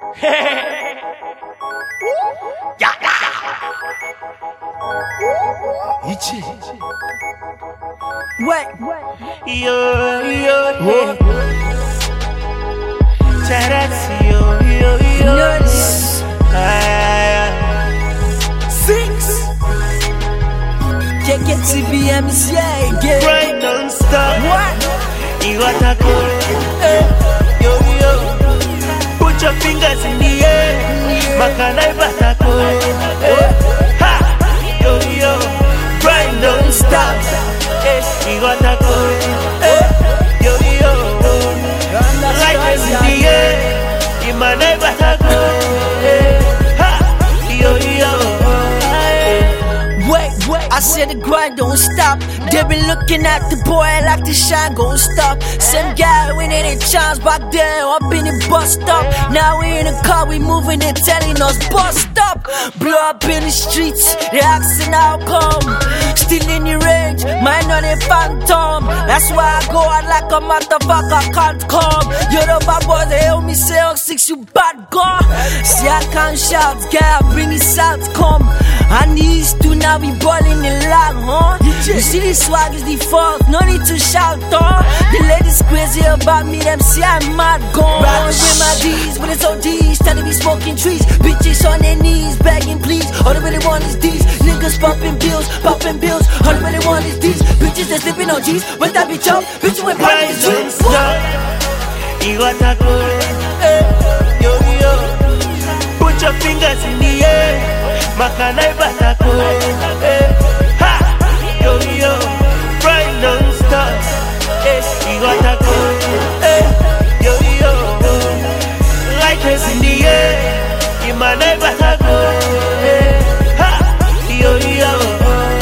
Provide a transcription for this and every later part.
Yeah, Ichi. What? Yo. Charats, yo. Nuts. 6. Check it TBMs, yeah, again. Grind non-stop. What? Iwatako. Yo. Put your fingers in the air. Makanai batako. Ha. Yo. Grind non-stop. Iwatako. Yo. Light is in the air. Imanai batako. Ha. Yo. Wait, I said the grind don't stop. They been looking at the boy like the shine gon' stop. Same guy winning in chance back then, up in the bus stop. Now we in the car, we moving, they telling us bus stop. Blow up in the streets, they asking how come. Still in the range, mine on a phantom. That's why I go out like a motherfucker, can't come. You know my boys, they help me say, oh, 6, you bad girl. See I can't shout, guy, bring it out, come. And these two now we ballin' the lag, huh? You see the swag is the fuck, no need to shout, huh? The ladies crazy about me, them see I'm mad gone. Riding with my D's, with it's ODs, telling me smoking trees. Bitches on their knees, begging please. All they really want is these. Niggas popping bills. All they really want is these. Bitches they sleeping on G's. When that bitch up, bitches went popping streets. Iwatako. Yo. Put your fingers in the air. Makanai batako. Ha. Yo. Grind non-stop. Iwatako. Yo. Light is in the air. Imanai batako. Ha. Yo.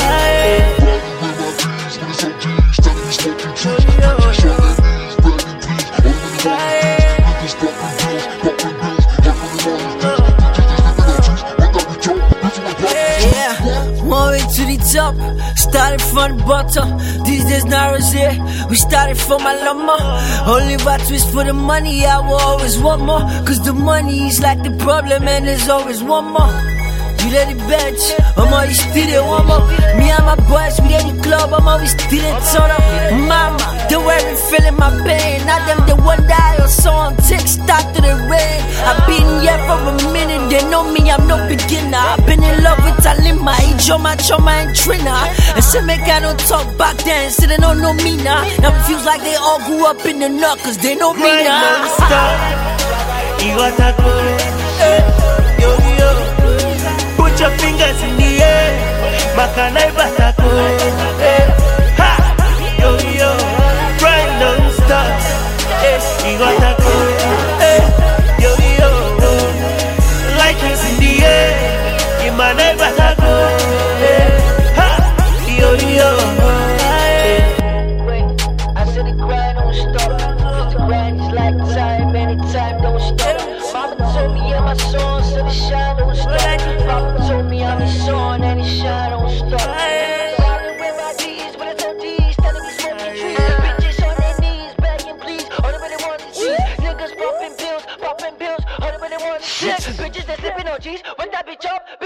One way to the top, started from the bottom. These days now is here, we started from my llama. Only about twist for the money, I will always want more. Cause the money is like the problem and there's always one more. You let it bench, I'm always still it one more. Me and my boys, we at the club, I'm always still it turn up. Mama, they weren't feeling my pain. Not them, they one die or song, take stock to the rain. I've been here for a minute, they know me, I'm no beginner. I've been in love with Talima, Ijoma, Choma, and Trina. And some make I don't talk back then, so they don't know me now. Now it feels like they all grew up in the nut, cause they know me now. Iwatako. Yo. Put your fingers in the air. Makanai batako. Ha. Yo. Grind non-stop. Iwatako. Yo. Light is in the air. Imanai batako. Ha. Yo. Wait, I said the grind don't stop. Cause the grind is like time, anytime don't stop. Mama told me in my song, so the shine don't stop. Papa told me I'm his son and his shine don't stop. Riding with my D's, with it's ODs, telling me smoking trees. Bitches on their knees, begging please. All they really want is cheese. Niggas popping pills. All they really want is shit. Bitches they slipping on G's. When that bitch up,